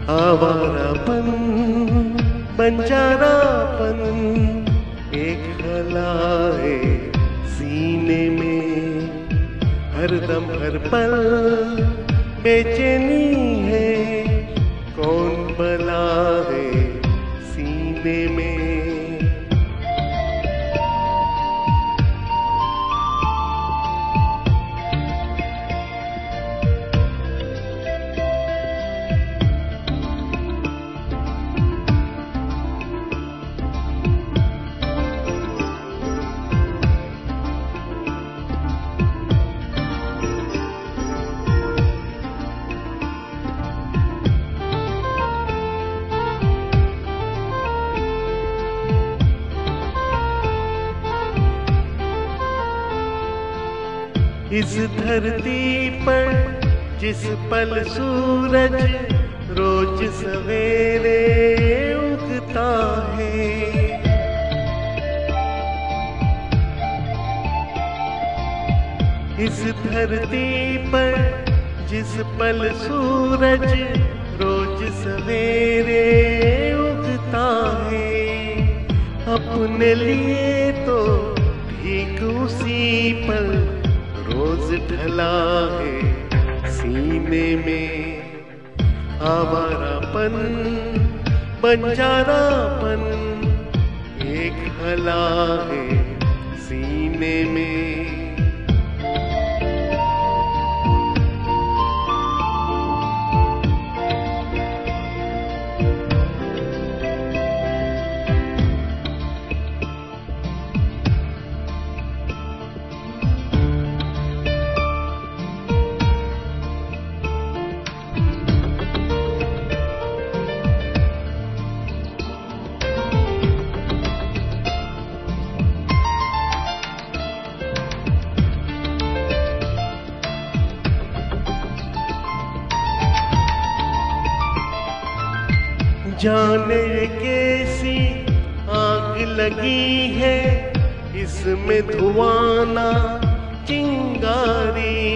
आवारापन बंजारापन एक खला है सीने में, हरदम हर पल बेचैनी है, कौन भला है सीने में। इस धरती पर जिस पल सूरज रोज सवेरे उगता है, इस धरती पर जिस पल सूरज रोज सवेरे उगता है, अपने लिए तो ठीक उसी पल रोज ढला है सीने में। आवारापन बंजारापन एक हला है सीने में। जाने कैसी आग लगी है इसमें धुआं ना चिंगारी,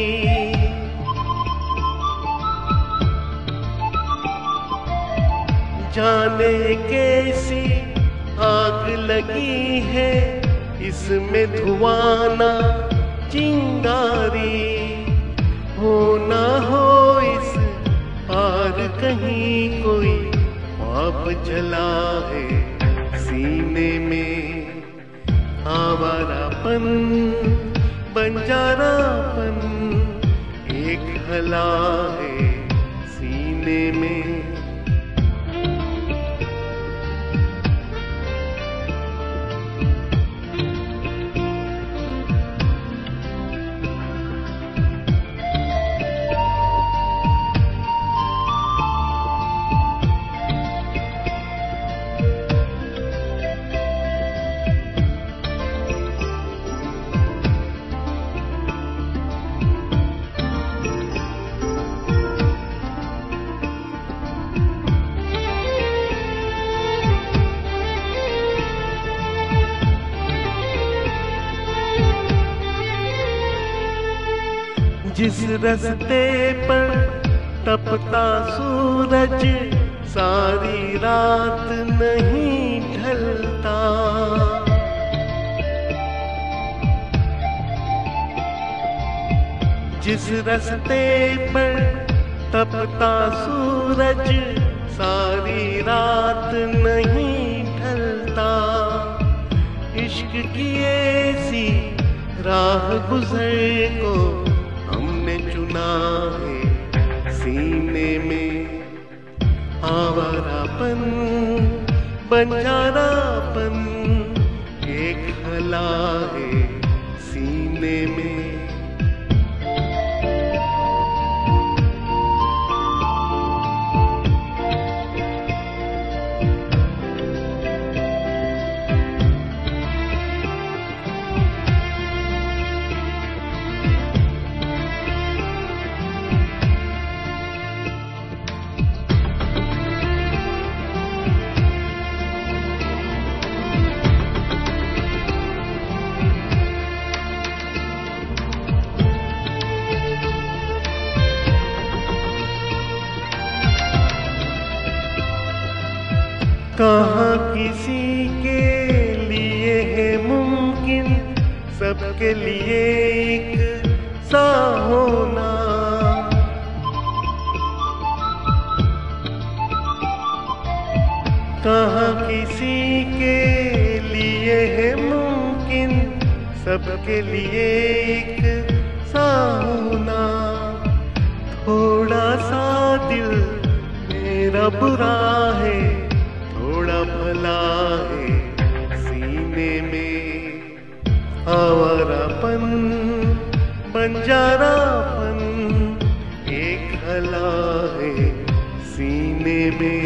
जाने कैसी आग लगी है इसमें धुआं ना चिंगारी। हो ना हो इस पार कहीं कोई पाप जला है सीने में। आवारापन बंजारापन एक हला है सीने में। जिस रस्ते पर तपता सूरज सारी रात नहीं ढलता, जिस रस्ते पर तपता सूरज सारी रात नहीं ढलता, इश्क की ऐसी राह गुजर को हमने चुना है सीने में। आवारापन बंजारापन एक हला है सीने में। किसी के लिए है मुमकिन सबके लिए एक सा होना। कहाँ किसी के लिए है मुमकिन सबके लिए एक सा होना। थोड़ा सा दिल मेरा बुरा है, थोड़ा भला है सीने में। आवारापन बंजारापन एक हला है सीने में।